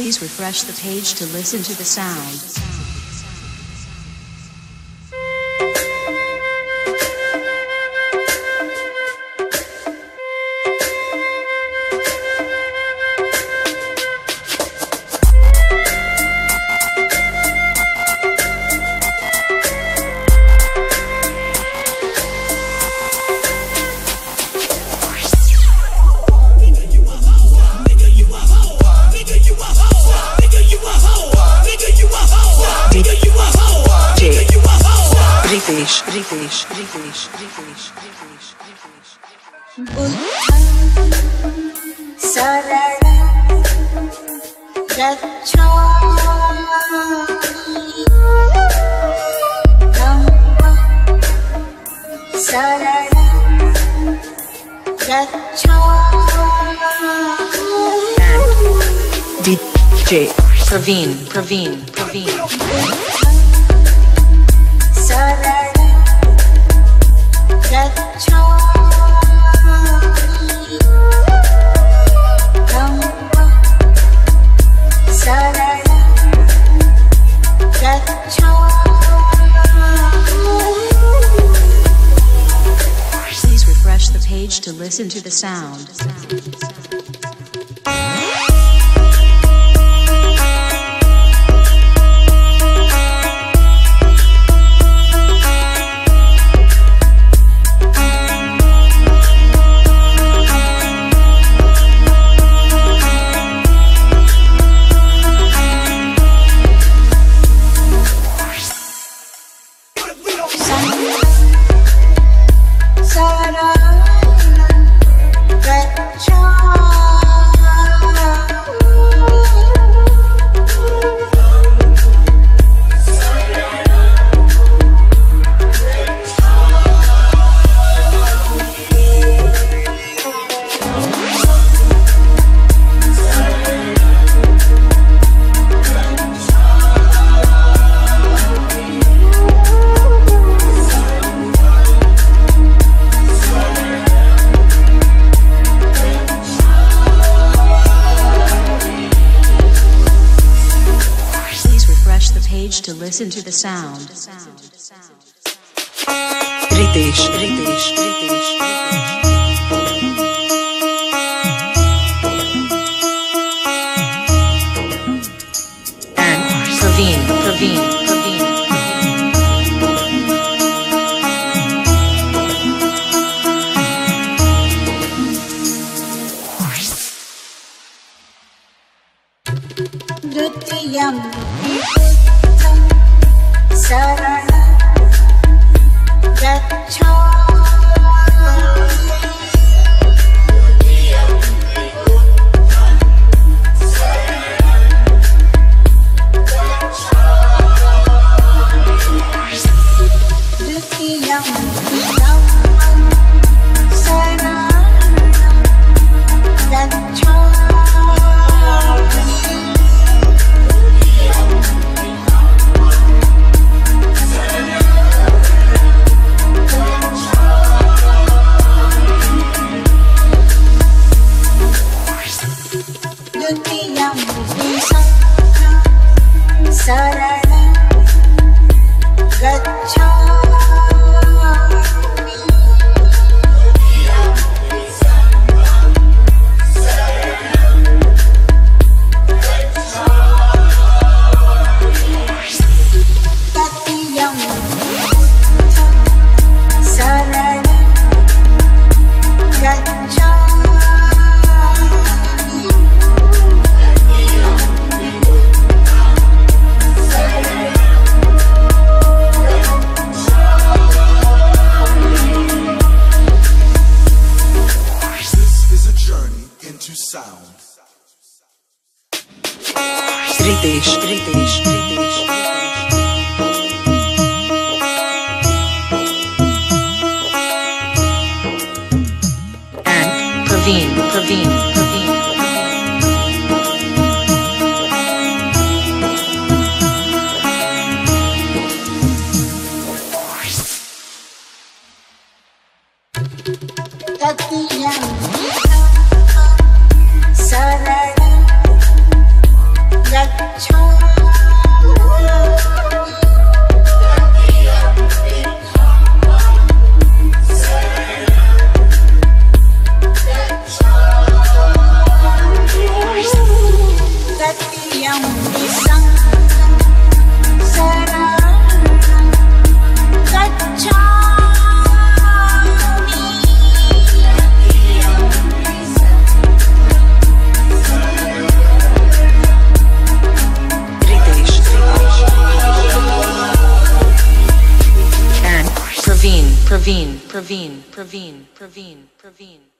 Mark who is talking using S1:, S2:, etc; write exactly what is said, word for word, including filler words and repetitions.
S1: Please refresh the page to listen to the sound.
S2: Ritesh, Ritesh, Ritesh, Ritesh, Ritesh,
S3: Sarada Gaccho Dhamma Sarada Gaccho
S2: and D J Praveen, Praveen, Praveen.
S3: Sarada Gaccho Dhamma Sarada Gaccho.
S1: Please refresh the page to listen to the sound. To listen to the sound.
S2: Ritesh, Ritesh, Ritesh, and Praveen, Praveen, Praveen.
S3: Dutiyam Sarada Gaccho Dutiyam Sarada Gaccho. Sarada Gaccho Tatiyam Sarada Gaccho.
S4: Sound.
S2: Ritesh, Ritesh, Ritesh. And Praveen, Praveen, Praveen.
S3: Tatiyam Sarada
S2: Praveen, Praveen, Praveen, Praveen, Praveen.